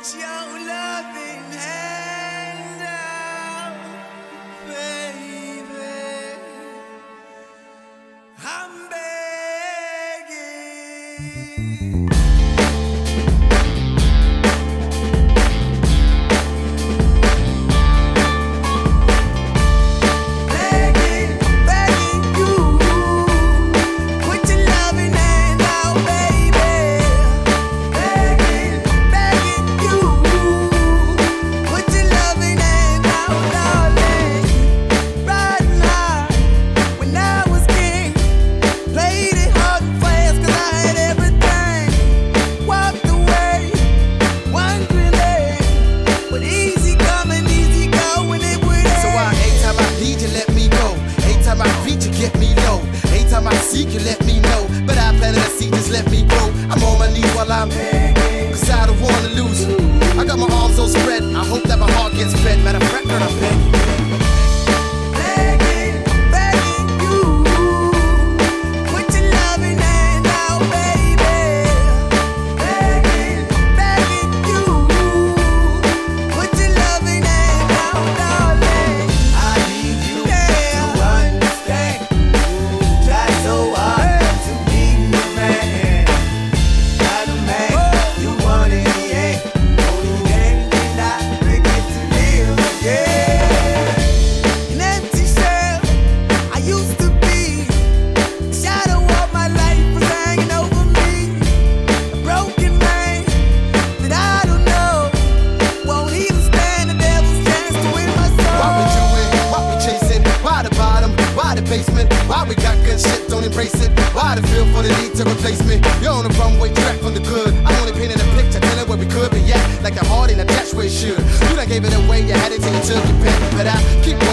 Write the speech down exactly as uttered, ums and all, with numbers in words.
Put your loving hand out, baby. I'm begging. You let me know, but I planted a seed, just let me grow. I'm on my knees while I'm begging, cause I don't wanna lose you. I got my arms so spread, I hope that my heart gets fed. Matter of fact, girl, I'm begging. Why we got good shit, don't embrace it? Why the feel for the need to replace me? You're on the runway track from the good. I'm only painting a picture, telling where we could be at. Like the heart in a dash where it should. You done gave it away, you had it till you took your pen. But I keep